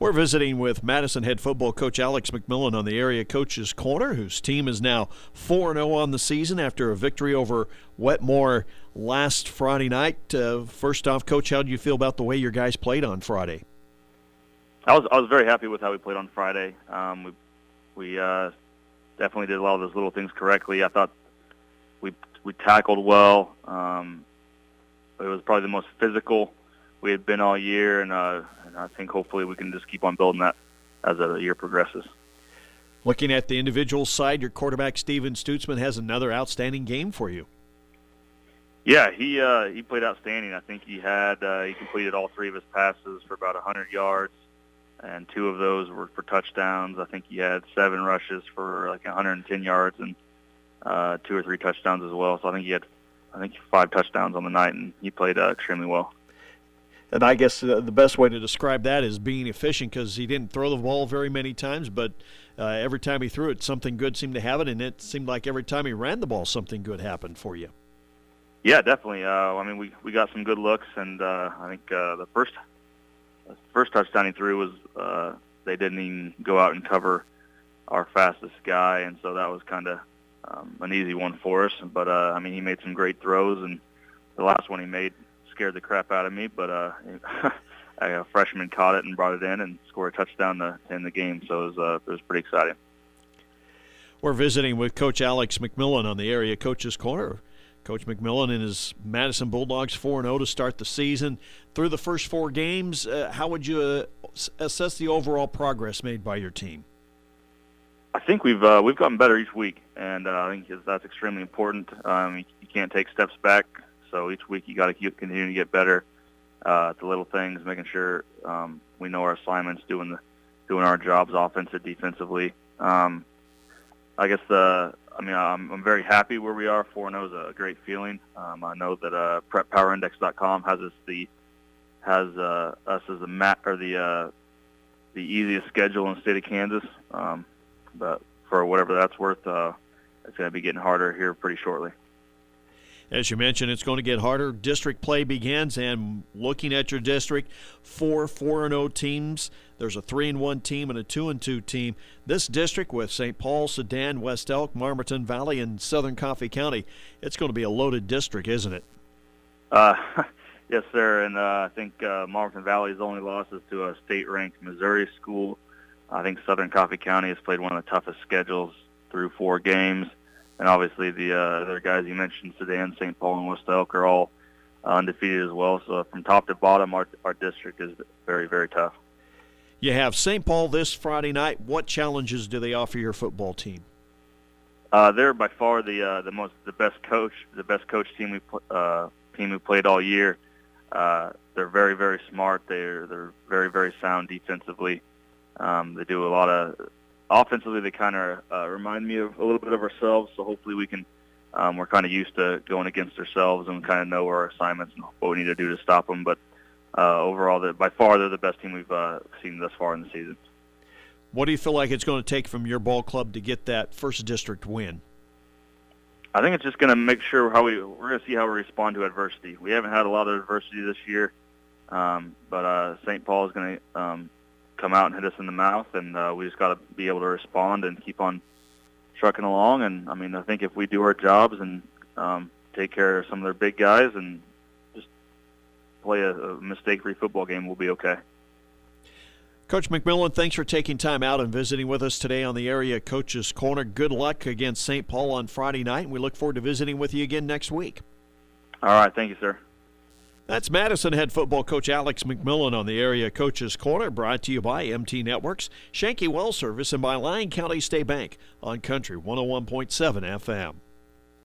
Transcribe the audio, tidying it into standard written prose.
We're visiting with Madison head football coach Alex McMillan on the Area Coaches Corner, whose team is now 4-0 on the season after a victory over Wetmore last Friday night. First off, Coach, how do you feel about the way your guys played on Friday? I was very happy with how we played on Friday. We definitely did a lot of those little things correctly. I thought we tackled well. It was probably the most physical we had been all year, and I think hopefully we can just keep on building that as the year progresses. Looking at the individual side, your quarterback Steven Stutzman has another outstanding game for you. Yeah, he played outstanding. I think he completed all three of his passes for about 100 yards, and 2 of those were for touchdowns. I think he had 7 rushes for like 110 yards and 2 or 3 touchdowns as well. So I think he had 5 touchdowns on the night, and he played extremely well. And I guess the best way to describe that is being efficient, because he didn't throw the ball very many times, but every time he threw it, something good seemed to happen, and it seemed like every time he ran the ball, something good happened for you. Yeah, definitely. We got some good looks, and I think the first touchdown he threw was they didn't even go out and cover our fastest guy, and so that was kind of an easy one for us. But he made some great throws, and the last one he made scared the crap out of me, but a freshman caught it and brought it in and scored a touchdown to end the game, so it was pretty exciting. We're visiting with Coach Alex McMillan on the Area Coaches Corner. Coach McMillan and his Madison Bulldogs 4-0 to start the season. Through the first 4 games, how would you assess the overall progress made by your team? I think we've gotten better each week, and I think that's extremely important. You can't take steps back. So each week you got to continue to get better at the little things, making sure we know our assignments, doing our jobs, offensive, defensively. I'm very happy where we are. 4-0 is a great feeling. I know that PrepPowerIndex.com has us as the easiest schedule in the state of Kansas. But for whatever that's worth, it's going to be getting harder here pretty shortly. As you mentioned, it's going to get harder. District play begins, and looking at your district, 4 4-0 teams. There's a 3-1 team and a 2-2 team. This district with St. Paul, Sedan, West Elk, Marmarton Valley, and Southern Coffee County, it's going to be a loaded district, isn't it? Yes, sir. And I think Marmarton Valley's only loss is to a state-ranked Missouri school. I think Southern Coffee County has played one of the toughest schedules through 4 games. And obviously the other guys you mentioned, Sedan, St. Paul, and West Elk, are all undefeated as well. So from top to bottom, our district is very, very tough. You have St. Paul this Friday night. What challenges do they offer your football team? They're by far the best coach team we played all year. They're very, very smart. They're very, very sound defensively. They do a lot of offensively. They kind of remind me of a little bit of ourselves. So hopefully we can. We're kind of used to going against ourselves and kind of know our assignments and what we need to do to stop them. But overall, by far they're the best team we've seen thus far in the season. What do you feel like it's going to take from your ball club to get that first district win? I think it's just going to make sure we're going to see how we respond to adversity. We haven't had a lot of adversity this year, but St. Paul is going to come out and hit us in the mouth, and we just got to be able to respond and keep on trucking along. And I think if we do our jobs and take care of some of their big guys and just play a mistake-free football game, we'll be okay. Coach McMillan, thanks for taking time out and visiting with us today on the Area Coaches Corner. Good luck against St. Paul on Friday night, and we look forward to visiting with you again next week. All right, thank you, sir. That's Madison head football coach Alex McMillan on the Area Coaches Corner, brought to you by MT Networks, Shanky Well Service, and by Lyon County State Bank on Country 101.7 FM.